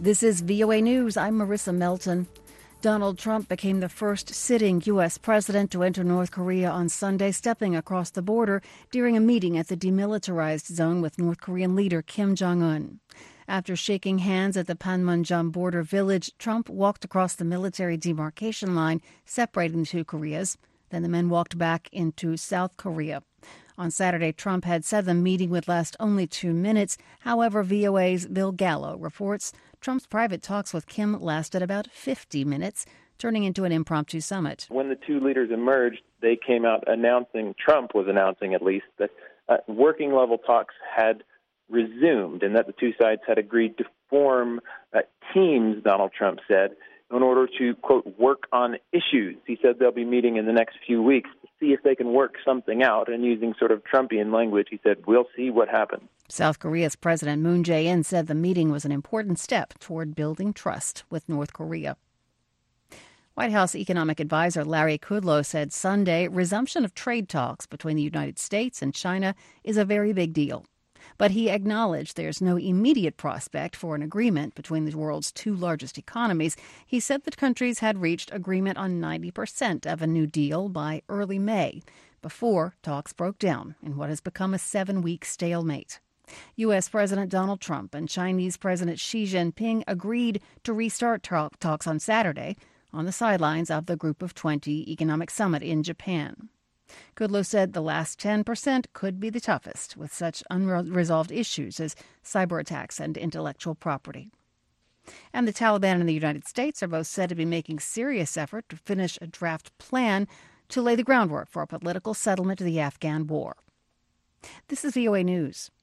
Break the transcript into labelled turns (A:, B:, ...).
A: This is VOA News. I'm Marissa Melton. Donald Trump became the first sitting U.S. president to enter North Korea on Sunday, stepping across the border during a meeting at the demilitarized zone with North Korean leader Kim Jong-un. After shaking hands at the Panmunjom border village, Trump walked across the military demarcation line separating the two Koreas. Then the men walked back into South Korea. On Saturday, Trump had said the meeting would last only 2 minutes. However, VOA's Bill Gallo reports Trump's private talks with Kim lasted about 50 minutes, turning into an impromptu summit.
B: When the two leaders emerged, they came out announcing, Trump was announcing at least, that working-level talks had resumed and that the two sides had agreed to form teams, Donald Trump said, in order to, quote, work on issues. He said they'll be meeting in the next few weeks to see if they can work something out. And using sort of Trumpian language, he said, we'll see what happens.
A: South Korea's President Moon Jae-in said the meeting was an important step toward building trust with North Korea. White House economic advisor Larry Kudlow said Sunday resumption of trade talks between the United States and China is a very big deal. But he acknowledged there's no immediate prospect for an agreement between the world's two largest economies. He said the countries had reached agreement on 90% of a new deal by early May, before talks broke down in what has become a 7-week stalemate. U.S. President Donald Trump and Chinese President Xi Jinping agreed to restart talks on Saturday on the sidelines of the Group of 20 economic summit in Japan. Kudlow said the last 10% could be the toughest, with such unresolved issues as cyber attacks and intellectual property. And the Taliban and the United States are both said to be making serious effort to finish a draft plan to lay the groundwork for a political settlement of the Afghan war. This is VOA News.